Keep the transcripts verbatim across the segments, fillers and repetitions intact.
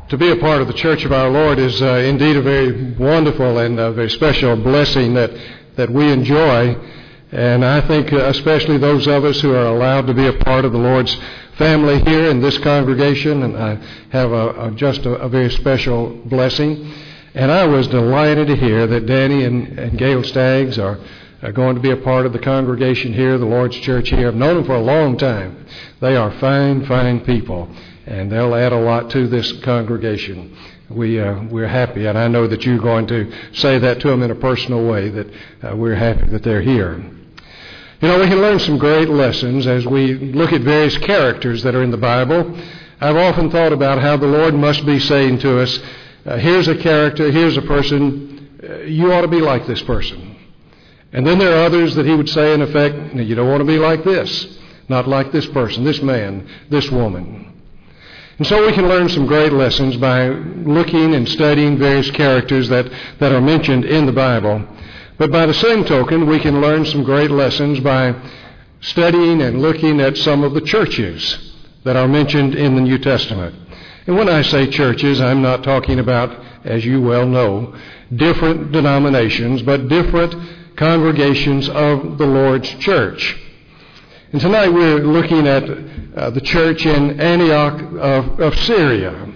To be a part of the Church of our Lord is uh, indeed a very wonderful and a very special blessing that, that we enjoy. And I think uh, especially those of us who are allowed to be a part of the Lord's family here in this congregation, and I have a, a, just a, a very special blessing. And I was delighted to hear that Danny and, and Gail Staggs are, are going to be a part of the congregation here, the Lord's Church here. I've known them for a long time. They are fine, fine people, and they'll add a lot to this congregation. We, uh, we're happy, and I know that you're going to say that to them in a personal way, that uh, we're happy that they're here. You know, we can learn some great lessons as we look at various characters that are in the Bible. I've often thought about how the Lord must be saying to us, uh, here's a character, here's a person, uh, you ought to be like this person. And then there are others that he would say, in effect, you don't want to be like this, not like this person, this man, this woman. And so we can learn some great lessons by looking and studying various characters that, that are mentioned in the Bible. But by the same token, we can learn some great lessons by studying and looking at some of the churches that are mentioned in the New Testament. And when I say churches, I'm not talking about, as you well know, different denominations, but different congregations of the Lord's church. And tonight we're looking at uh, the church in Antioch of, of Syria.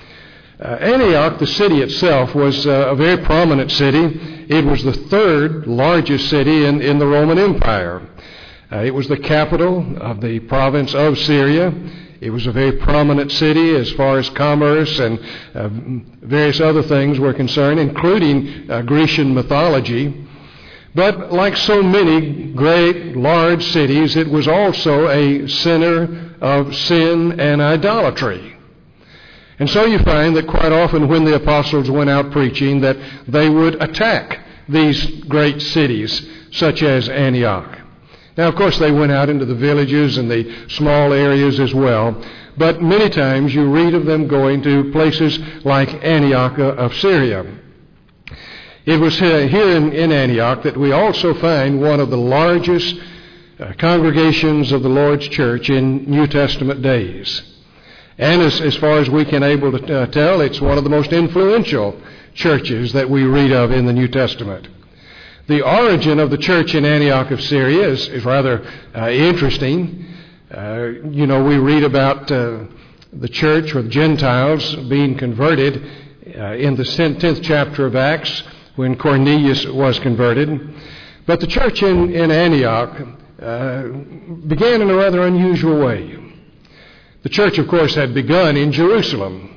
Uh, Antioch, the city itself, was uh, a very prominent city. It was the third largest city in, in the Roman Empire. Uh, it was the capital of the province of Syria. It was a very prominent city as far as commerce and uh, various other things were concerned, including uh, Grecian mythology. But like so many great, large cities, it was also a center of sin and idolatry. And so you find that quite often when the apostles went out preaching, that they would attack these great cities, such as Antioch. Now, of course, they went out into the villages and the small areas as well, but many times you read of them going to places like Antioch of Syria. It was here in, in Antioch that we also find one of the largest uh, congregations of the Lord's church in New Testament days. And as, as far as we can able to uh, tell, it's one of the most influential churches that we read of in the New Testament. The origin of the church in Antioch of Syria is, is rather uh, interesting. Uh, you know, we read about uh, the church or the Gentiles being converted uh, in the tenth chapter of Acts, when Cornelius was converted. But the church in, in Antioch uh, began in a rather unusual way. The church, of course, had begun in Jerusalem.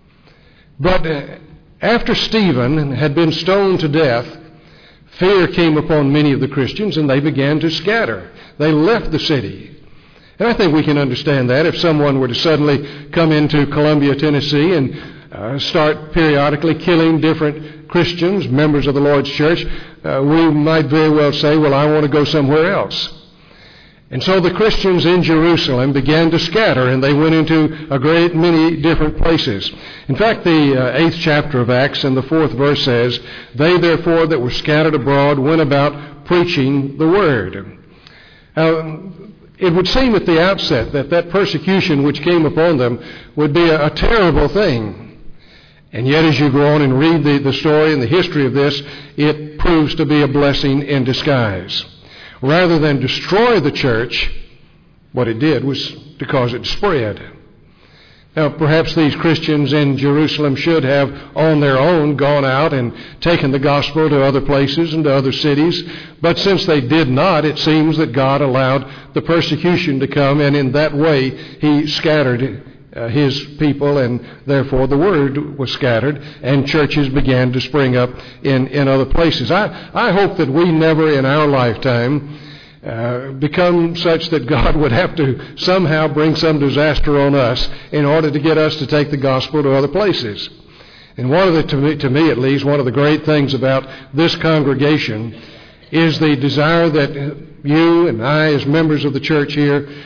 But uh, after Stephen had been stoned to death, fear came upon many of the Christians and they began to scatter. They left the city. And I think we can understand that if someone were to suddenly come into Columbia, Tennessee and uh, start periodically killing different Christians, members of the Lord's church, uh, we might very well say, well, I want to go somewhere else. And so the Christians in Jerusalem began to scatter, and they went into a great many different places. In fact, the uh, eighth chapter of Acts and the fourth verse says, they therefore that were scattered abroad went about preaching the word. Now, it would seem at the outset that that persecution which came upon them would be a, a terrible thing. And yet as you go on and read the, the story and the history of this, it proves to be a blessing in disguise. Rather than destroy the church, what it did was to cause it to spread. Now, perhaps these Christians in Jerusalem should have on their own gone out and taken the gospel to other places and to other cities. But since they did not, it seems that God allowed the persecution to come, and in that way he scattered Uh, his people, and therefore the word was scattered, and churches began to spring up in, in other places. I, I hope that we never in our lifetime uh, become such that God would have to somehow bring some disaster on us in order to get us to take the gospel to other places. And one of the, to me, to me at least, one of the great things about this congregation is the desire that you and I as members of the church here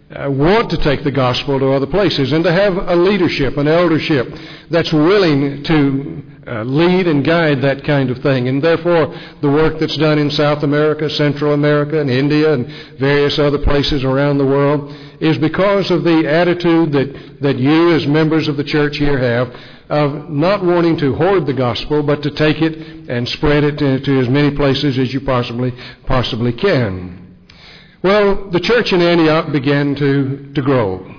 uh, want to take the gospel to other places, and to have a leadership, an eldership that's willing to uh, lead and guide that kind of thing. And therefore, the work that's done in South America, Central America, and India, and various other places around the world is because of the attitude that, that you as members of the church here have of not wanting to hoard the gospel, but to take it and spread it to, to as many places as you possibly possibly can. Well, the church in Antioch began to, to grow.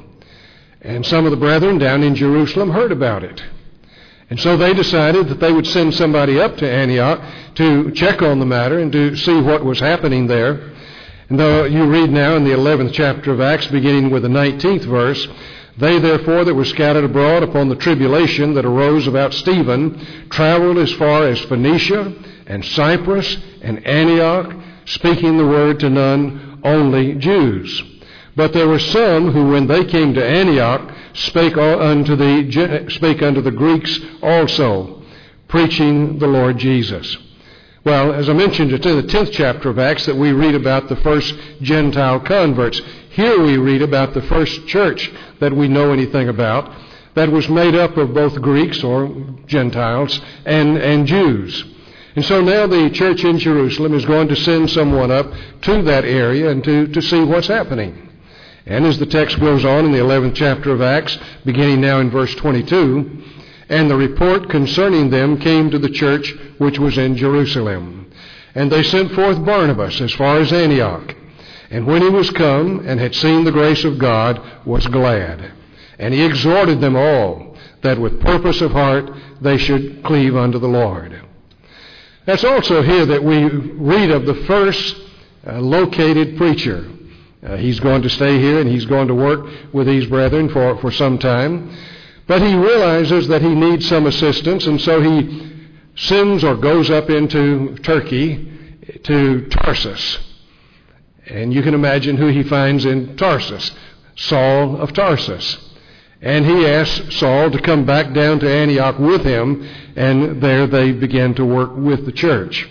And some of the brethren down in Jerusalem heard about it. And so they decided that they would send somebody up to Antioch to check on the matter and to see what was happening there. And though you read now in the eleventh chapter of Acts, beginning with the nineteenth verse, they therefore that were scattered abroad upon the tribulation that arose about Stephen traveled as far as Phoenicia and Cyprus and Antioch, speaking the word to none, only Jews. But there were some who, when they came to Antioch, spake unto the spake unto the Greeks also, preaching the Lord Jesus. Well, as I mentioned, it's in the tenth chapter of Acts that we read about the first Gentile converts. Here we read about the first church that we know anything about that was made up of both Greeks or Gentiles and, and Jews. And so now the church in Jerusalem is going to send someone up to that area and to, to see what's happening. And as the text goes on in the eleventh chapter of Acts, beginning now in verse twenty-two, and the report concerning them came to the church which was in Jerusalem. And they sent forth Barnabas as far as Antioch. And when he was come and had seen the grace of God, was glad. And he exhorted them all, that with purpose of heart they should cleave unto the Lord. That's also here that we read of the first uh, located preacher. Uh, he's going to stay here and he's going to work with these brethren for, for some time. But he realizes that he needs some assistance, and so he sends or goes up into Turkey to Tarsus. And you can imagine who he finds in Tarsus, Saul of Tarsus. And he asks Saul to come back down to Antioch with him, and there they began to work with the church.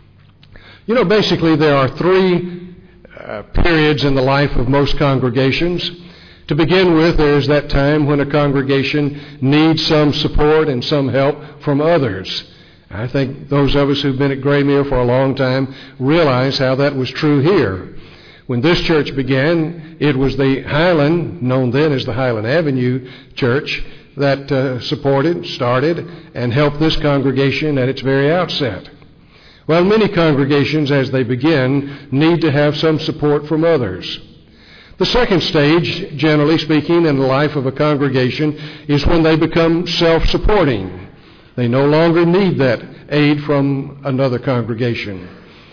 You know, basically there are three uh, periods in the life of most congregations. To begin with, there's that time when a congregation needs some support and some help from others. I think those of us who've been at Graymere for a long time realize how that was true here. When this church began, it was the Highland, known then as the Highland Avenue Church, that uh, supported, started, and helped this congregation at its very outset. Well, many congregations, as they begin, need to have some support from others. The second stage, generally speaking, in the life of a congregation is when they become self-supporting. They no longer need that aid from another congregation.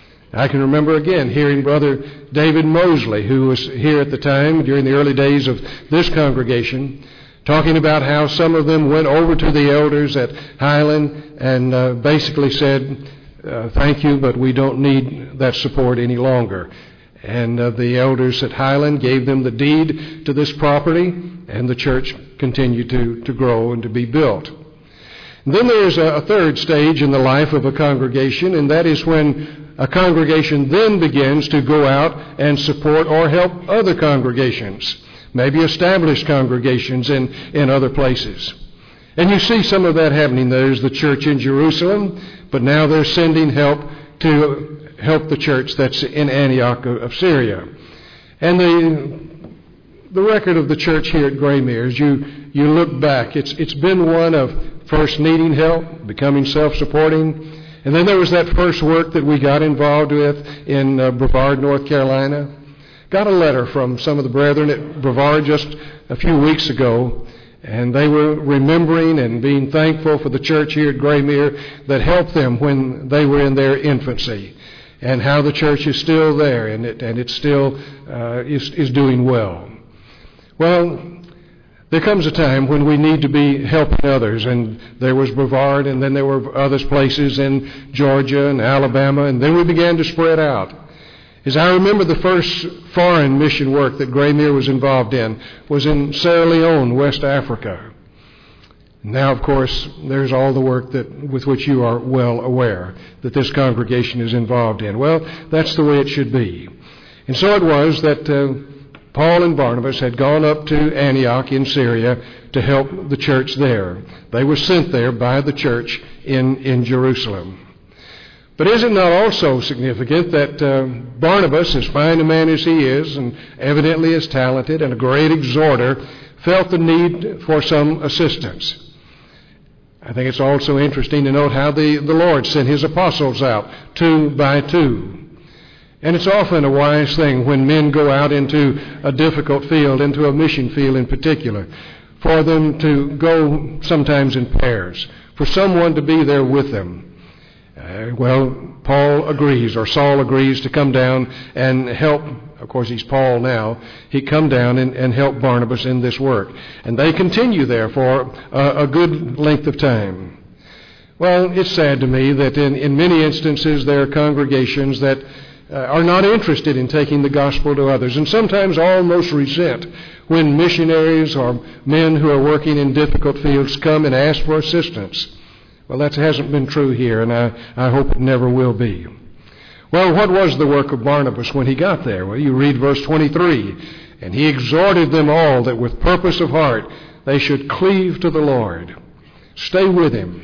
I can remember again hearing Brother David Mosley, who was here at the time during the early days of this congregation, talking about how some of them went over to the elders at Highland and uh, basically said, uh, thank you, but we don't need that support any longer. And uh, the elders at Highland gave them the deed to this property, and the church continued to, to grow and to be built. And then there's a, a third stage in the life of a congregation, and that is when a congregation then begins to go out and support or help other congregations, maybe established congregations in, in other places. And you see some of that happening. There's the church in Jerusalem, but now they're sending help to help the church that's in Antioch of Syria. And the the record of the church here at Graymere, as you, you look back, it's it's been one of first needing help, becoming self-supporting, and then there was that first work that we got involved with in uh, Brevard, North Carolina. Got a letter from some of the brethren at Brevard just a few weeks ago, and they were remembering and being thankful for the church here at Graymere that helped them when they were in their infancy, and how the church is still there and it and it still uh, is, is doing well. Well, there comes a time when we need to be helping others, and there was Brevard, and then there were other places in Georgia and Alabama, and then we began to spread out. As I remember, the first foreign mission work that Graymere was involved in was in Sierra Leone, West Africa. Now, of course, there's all the work that with which you are well aware that this congregation is involved in. Well, that's the way it should be. And so it was that uh, Paul and Barnabas had gone up to Antioch in Syria to help the church there. They were sent there by the church in, in Jerusalem. But is it not also significant that uh, Barnabas, as fine a man as he is, and evidently as talented and a great exhorter, felt the need for some assistance? I think it's also interesting to note how the, the Lord sent his apostles out, two by two. And it's often a wise thing when men go out into a difficult field, into a mission field in particular, for them to go sometimes in pairs, for someone to be there with them. Uh, well, Paul agrees, or Saul agrees to come down and help. Of course, he's Paul now. He come down and, and help Barnabas in this work. And they continue there for a, a good length of time. Well, it's sad to me that in, in many instances there are congregations that uh, are not interested in taking the gospel to others, and sometimes almost resent when missionaries or men who are working in difficult fields come and ask for assistance. Well, that hasn't been true here, and I, I hope it never will be. Well, what was the work of Barnabas when he got there? Well, you read verse twenty-three. And he exhorted them all that with purpose of heart they should cleave to the Lord. Stay with him.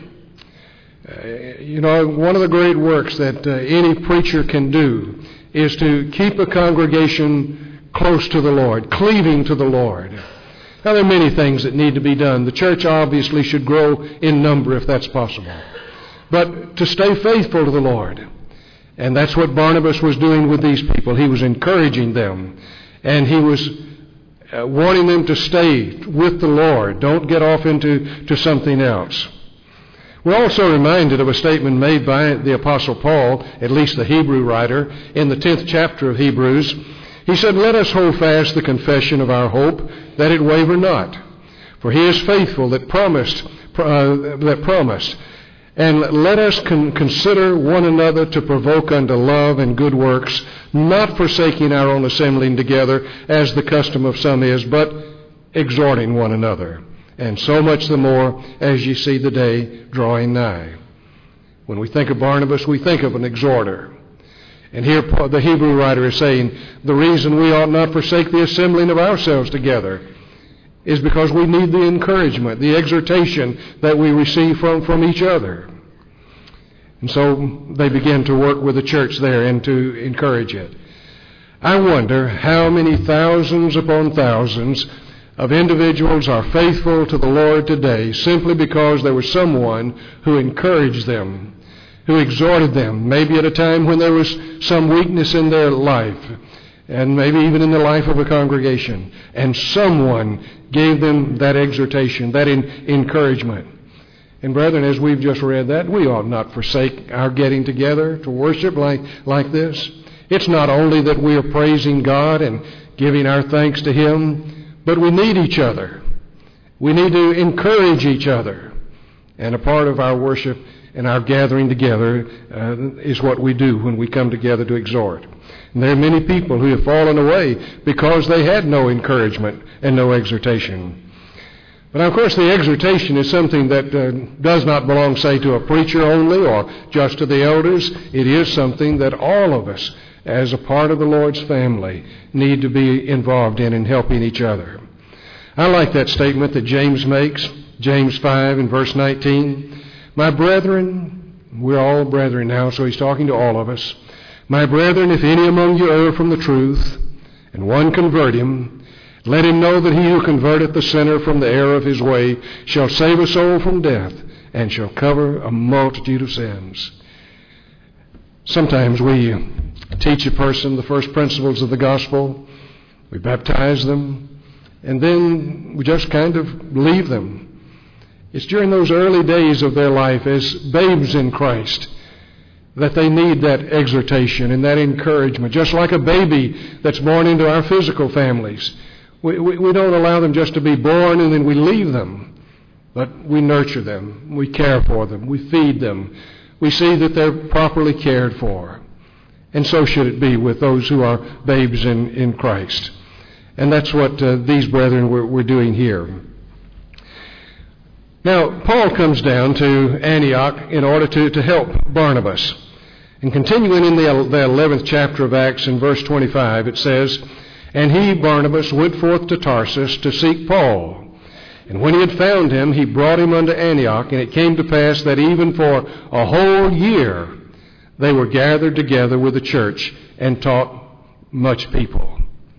Uh, you know, one of the great works that uh, any preacher can do is to keep a congregation close to the Lord, cleaving to the Lord. Now, there are many things that need to be done. The church obviously should grow in number if that's possible. But to stay faithful to the Lord. And that's what Barnabas was doing with these people. He was encouraging them. And he was uh, wanting them to stay with the Lord. Don't get off into to something else. We're also reminded of a statement made by the Apostle Paul, at least the Hebrew writer, in the tenth chapter of Hebrews. He said, "Let us hold fast the confession of our hope, that it waver not. For he is faithful that promised, uh, that promised. And let us con- consider one another to provoke unto love and good works, not forsaking our own assembling together, as the custom of some is, but exhorting one another. And so much the more as ye see the day drawing nigh." When we think of Barnabas, we think of an exhorter. And here the Hebrew writer is saying the reason we ought not forsake the assembling of ourselves together is because we need the encouragement, the exhortation that we receive from, from each other. And so they begin to work with the church there and to encourage it. I wonder how many thousands upon thousands of individuals are faithful to the Lord today simply because there was someone who encouraged them, who exhorted them, maybe at a time when there was some weakness in their life, and maybe even in the life of a congregation, and someone gave them that exhortation, that in, encouragement. And brethren, as we've just read that, we ought not forsake our getting together to worship like, like this. It's not only that we are praising God and giving our thanks to Him, but we need each other. We need to encourage each other. And a part of our worship and our gathering together uh, is what we do when we come together to exhort. And there are many people who have fallen away because they had no encouragement and no exhortation. But of course the exhortation is something that uh, does not belong, say, to a preacher only or just to the elders. It is something that all of us, as a part of the Lord's family, need to be involved in and helping each other. I like that statement that James makes, James five and verse nineteen. "My brethren," we're all brethren now, so he's talking to all of us. "My brethren, if any among you err from the truth, and one convert him, let him know that he who converteth the sinner from the error of his way shall save a soul from death, and shall cover a multitude of sins." Sometimes we teach a person the first principles of the gospel, we baptize them, and then we just kind of leave them. It's during those early days of their life as babes in Christ that they need that exhortation and that encouragement, just like a baby that's born into our physical families. We, we, we don't allow them just to be born and then we leave them, but we nurture them, we care for them, we feed them, we see that they're properly cared for. And so should it be with those who are babes in, in Christ. And that's what uh, these brethren were, were doing here. Now, Paul comes down to Antioch in order to, to help Barnabas. And continuing in the, the eleventh chapter of Acts in verse twenty-five, it says, And he, Barnabas, went forth to Tarsus to seek Paul. And when he had found him, he brought him unto Antioch. And it came to pass that even for a whole year they were gathered together with the church and taught much people.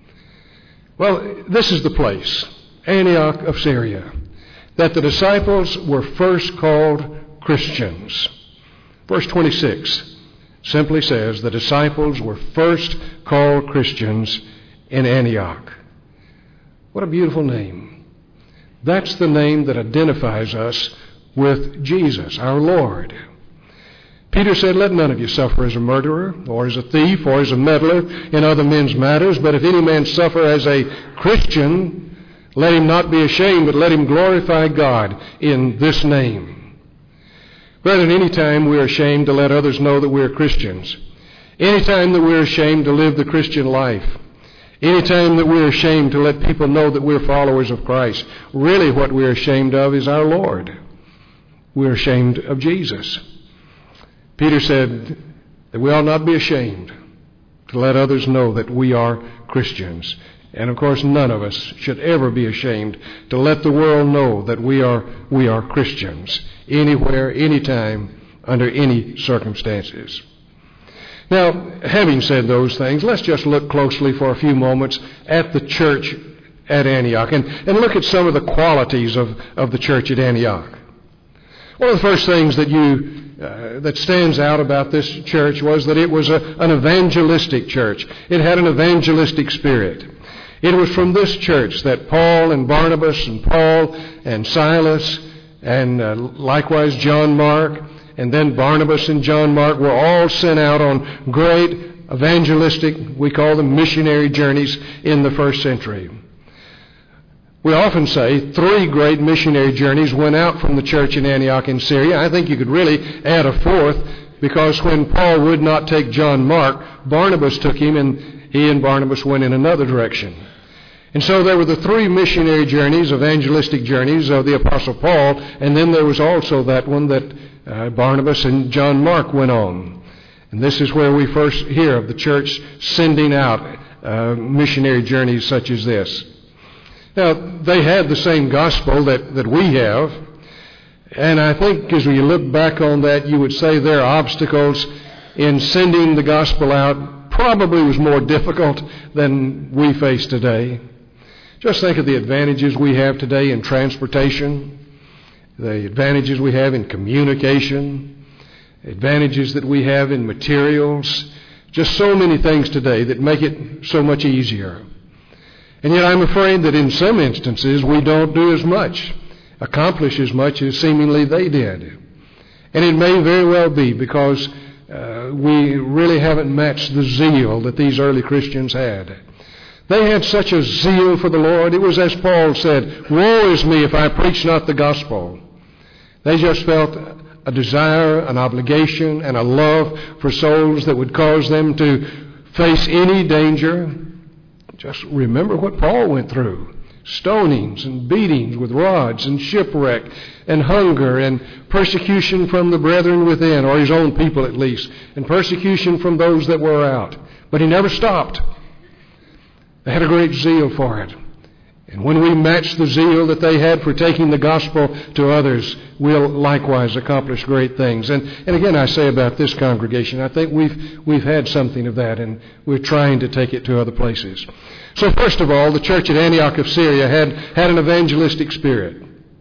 Well, this is the place, Antioch of Syria, that the disciples were first called Christians. Verse twenty-six simply says the disciples were first called Christians in Antioch. What a beautiful name. That's the name that identifies us with Jesus, our Lord. Peter said, let none of you suffer as a murderer, or as a thief, or as a meddler in other men's matters, but if any man suffer as a Christian, let him not be ashamed, but let him glorify God in this name. Brethren, any time we're ashamed to let others know that we're Christians, any time that we're ashamed to live the Christian life, any time that we're ashamed to let people know that we're followers of Christ, really what we're ashamed of is our Lord. We're ashamed of Jesus. Peter said that we ought not be ashamed to let others know that we are Christians. And of course, none of us should ever be ashamed to let the world know that we are we are Christians, anywhere, anytime, under any circumstances. Now, having said those things, let's just look closely for a few moments at the church at Antioch and, and look at some of the qualities of, of the church at Antioch. One of the first things that you uh, that stands out about this church was that it was a, an evangelistic church. It had an evangelistic spirit. It was from this church that Paul and Barnabas and Paul and Silas and uh, likewise John Mark and then Barnabas and John Mark were all sent out on great evangelistic, we call them missionary journeys in the first century. We often say three great missionary journeys went out from the church in Antioch in Syria. I think you could really add a fourth, because when Paul would not take John Mark, Barnabas took him, and he and Barnabas went in another direction. And so there were the three missionary journeys, evangelistic journeys of the Apostle Paul, and then there was also that one that uh, Barnabas and John Mark went on. And this is where we first hear of the church sending out uh, missionary journeys such as this. Now, they had the same gospel that, that we have, and I think as we look back on that, you would say their obstacles in sending the gospel out probably was more difficult than we face today. Just think of the advantages we have today in transportation, the advantages we have in communication, advantages that we have in materials, just so many things today that make it so much easier. And yet I'm afraid that in some instances we don't do as much, accomplish as much as seemingly they did. And it may very well be because uh, we really haven't matched the zeal that these early Christians had. They had such a zeal for the Lord. It was as Paul said, woe is me if I preach not the gospel. They just felt a desire, an obligation, and a love for souls that would cause them to face any danger. Just remember what Paul went through. Stonings and beatings with rods and shipwreck and hunger and persecution from the brethren within, or his own people at least, and persecution from those that were out. But he never stopped. They had a great zeal for it. And when we match the zeal that they had for taking the gospel to others, we'll likewise accomplish great things. And, and again, I say about this congregation, I think we've, we've had something of that, and we're trying to take it to other places. So first of all, the church at Antioch of Syria had, had an evangelistic spirit.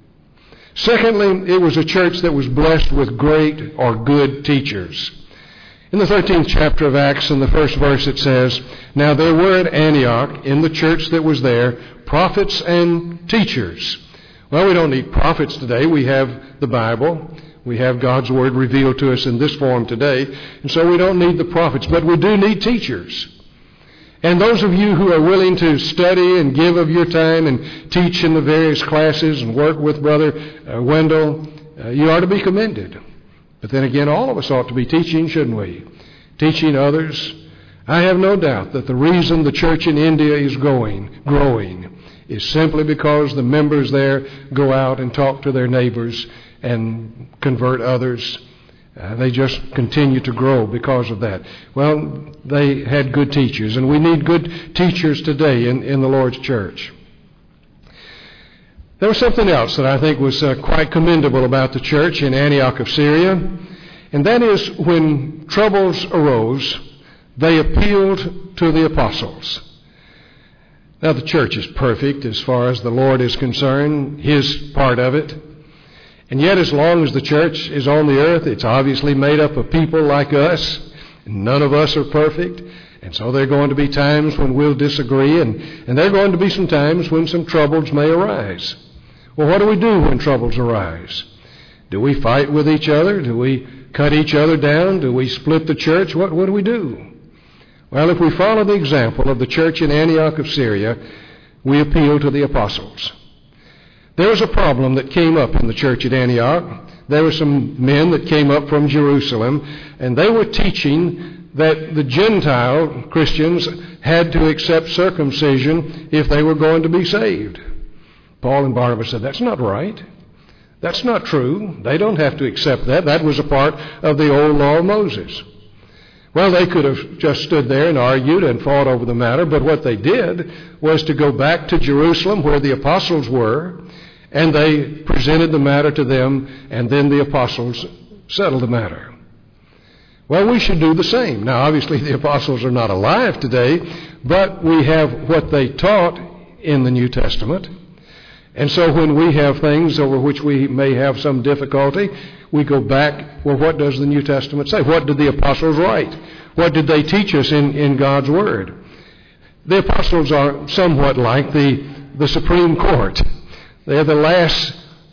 Secondly, it was a church that was blessed with great or good teachers. In the thirteenth chapter of Acts, in the first verse, it says, now there were at Antioch, in the church that was there, prophets and teachers. Well, we don't need prophets today. We have the Bible. We have God's Word revealed to us in this form today. And so we don't need the prophets, but we do need teachers. And those of you who are willing to study and give of your time and teach in the various classes and work with Brother uh, Wendell, uh, you are to be commended. But then again, all of us ought to be teaching, shouldn't we? Teaching others. I have no doubt that the reason the church in India is growing, growing is simply because the members there go out and talk to their neighbors and convert others. Uh, they just continue to grow because of that. Well, they had good teachers, and we need good teachers today in, in the Lord's church. There was something else that I think was uh, quite commendable about the church in Antioch of Syria, and that is when troubles arose, they appealed to the apostles. Now, the church is perfect as far as the Lord is concerned, His part of it. And yet, as long as the church is on the earth, it's obviously made up of people like us. None of us are perfect. And so there are going to be times when we'll disagree, and, and there are going to be some times when some troubles may arise. Well, what do we do when troubles arise? Do we fight with each other? Do we cut each other down? Do we split the church? What, what do we do? Well, if we follow the example of the church in Antioch of Syria, we appeal to the apostles. There was a problem that came up in the church at Antioch. There were some men that came up from Jerusalem, and they were teaching that the Gentile Christians had to accept circumcision if they were going to be saved. Paul and Barnabas said, that's not right. That's not true. They don't have to accept that. That was a part of the old law of Moses. Well, they could have just stood there and argued and fought over the matter, but what they did was to go back to Jerusalem where the apostles were, and they presented the matter to them, and then the apostles settled the matter. Well, we should do the same. Now, obviously, the apostles are not alive today, but we have what they taught in the New Testament. And so when we have things over which we may have some difficulty, we go back, well, what does the New Testament say? What did the apostles write? What did they teach us in, in God's Word? The apostles are somewhat like the, the Supreme Court. They're the last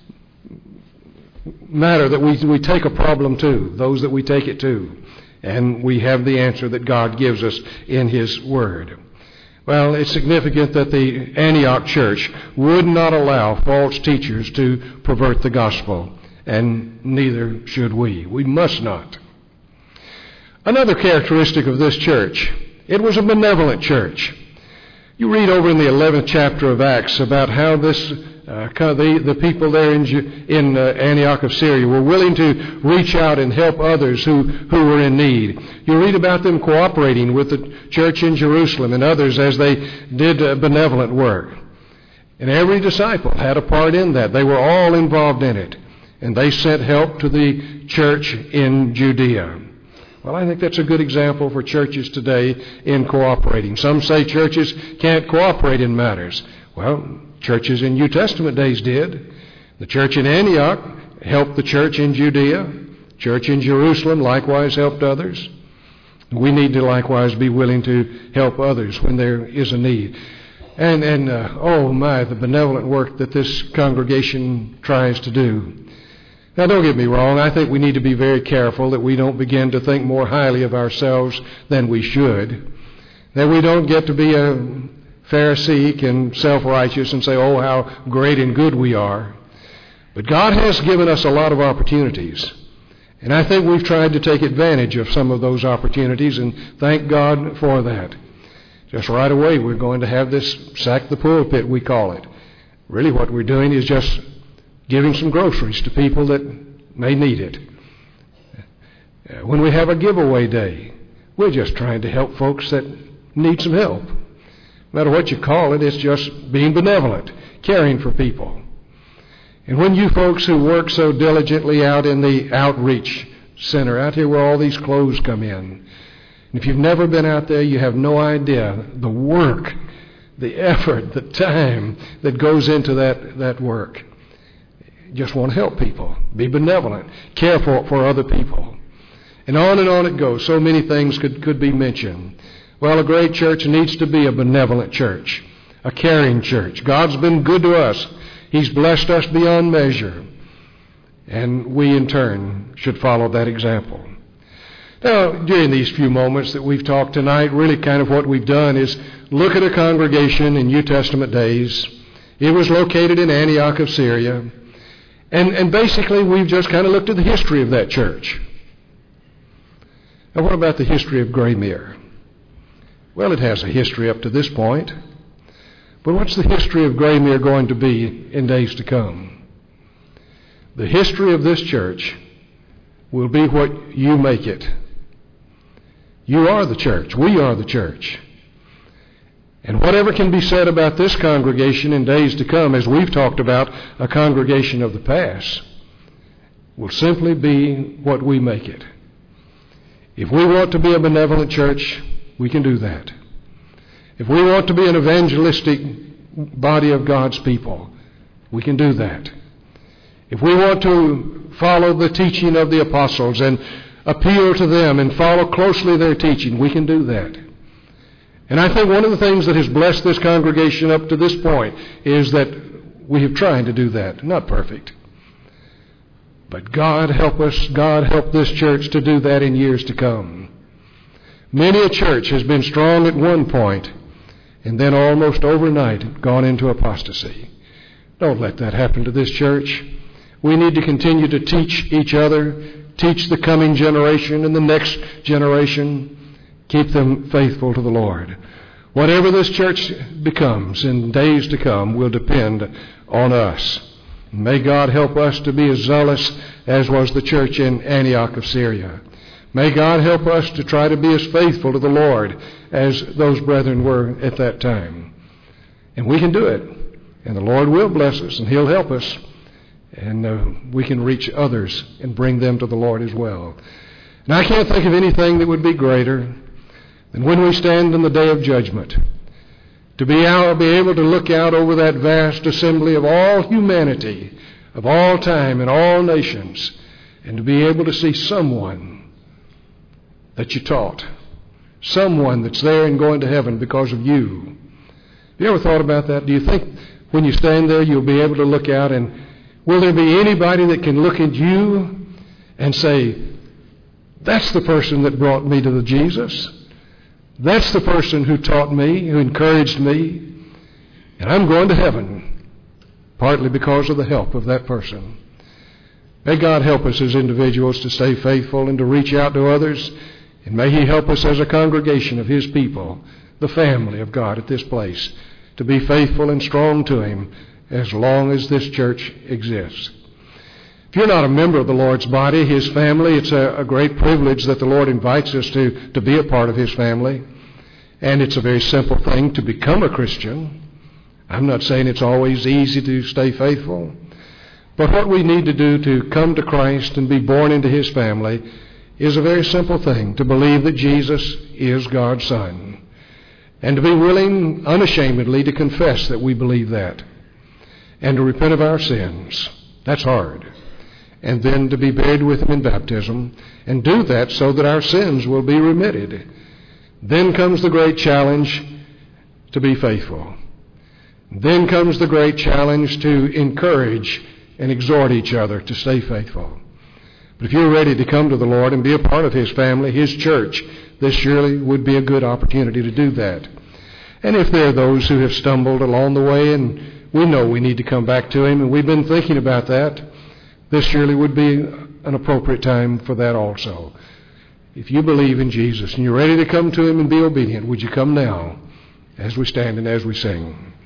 matter that we, we take a problem to, those that we take it to. And we have the answer that God gives us in His Word. Well, it's significant that the Antioch church would not allow false teachers to pervert the gospel, and neither should we. We must not. Another characteristic of this church, it was a benevolent church. You read over in the eleventh chapter of Acts about how this uh, the, the people there in, in uh, Antioch of Syria were willing to reach out and help others who, who were in need. You read about them cooperating with the church in Jerusalem and others as they did uh, benevolent work. And every disciple had a part in that. They were all involved in it. And they sent help to the church in Judea. Well, I think that's a good example for churches today in cooperating. Some say churches can't cooperate in matters. Well, churches in New Testament days did. The church in Antioch helped the church in Judea. Church in Jerusalem likewise helped others. We need to likewise be willing to help others when there is a need. And, and uh, oh my, the benevolent work that this congregation tries to do. Now, don't get me wrong. I think we need to be very careful that we don't begin to think more highly of ourselves than we should. That we don't get to be a Pharisaic and self-righteous and say, oh, how great and good we are. But God has given us a lot of opportunities. And I think we've tried to take advantage of some of those opportunities, and thank God for that. Just right away, we're going to have this sack the pulpit, we call it. Really what we're doing is just giving some groceries to people that may need it. When we have a giveaway day, we're just trying to help folks that need some help. No matter what you call it, it's just being benevolent, caring for people. And when you folks who work so diligently out in the outreach center, out here where all these clothes come in, and if you've never been out there, you have no idea the work, the effort, the time that goes into that, that work. You just want to help people, be benevolent, care for, for other people. And on and on it goes. So many things could, could be mentioned. Well, a great church needs to be a benevolent church, a caring church. God's been good to us. He's blessed us beyond measure. And we, in turn, should follow that example. Now, during these few moments that we've talked tonight, really kind of what we've done is look at a congregation in New Testament days. It was located in Antioch of Syria. And, and basically, we've just kind of looked at the history of that church. Now, what about the history of Graymere? Well, it has a history up to this point. But what's the history of Graymere going to be in days to come? The history of this church will be what you make it. You are the church. We are the church. And whatever can be said about this congregation in days to come, as we've talked about a congregation of the past, will simply be what we make it. If we want to be a benevolent church, we can do that. If we want to be an evangelistic body of God's people, we can do that. If we want to follow the teaching of the apostles and appeal to them and follow closely their teaching, we can do that. And I think one of the things that has blessed this congregation up to this point is that we have tried to do that. Not perfect. But God help us, God help this church to do that in years to come. Many a church has been strong at one point and then almost overnight gone into apostasy. Don't let that happen to this church. We need to continue to teach each other, teach the coming generation and the next generation. Keep them faithful to the Lord. Whatever this church becomes in days to come will depend on us. May God help us to be as zealous as was the church in Antioch of Syria. May God help us to try to be as faithful to the Lord as those brethren were at that time. And we can do it. And the Lord will bless us and He'll help us. And uh, we can reach others and bring them to the Lord as well. And I can't think of anything that would be greater than when we stand in the day of judgment, to be, out, be able to look out over that vast assembly of all humanity, of all time and all nations, and to be able to see someone that you taught, someone that's there and going to heaven because of you. Have you ever thought about that? Do you think when you stand there you'll be able to look out and will there be anybody that can look at you and say, that's the person that brought me to the Jesus? That's the person who taught me, who encouraged me, and I'm going to heaven, partly because of the help of that person. May God help us as individuals to stay faithful and to reach out to others, and may He help us as a congregation of His people, the family of God at this place, to be faithful and strong to Him as long as this church exists. If you're not a member of the Lord's body, His family, it's a, a great privilege that the Lord invites us to, to be a part of His family. And it's a very simple thing to become a Christian. I'm not saying it's always easy to stay faithful. But what we need to do to come to Christ and be born into His family is a very simple thing, to believe that Jesus is God's Son. And to be willing unashamedly to confess that we believe that. And to repent of our sins. That's hard. And then to be buried with Him in baptism, and do that so that our sins will be remitted. Then comes the great challenge to be faithful. Then comes the great challenge to encourage and exhort each other to stay faithful. But if you're ready to come to the Lord and be a part of His family, His church, this surely would be a good opportunity to do that. And if there are those who have stumbled along the way and we know we need to come back to Him and we've been thinking about that, this surely would be an appropriate time for that also. If you believe in Jesus and you're ready to come to Him and be obedient, would you come now as we stand and as we sing?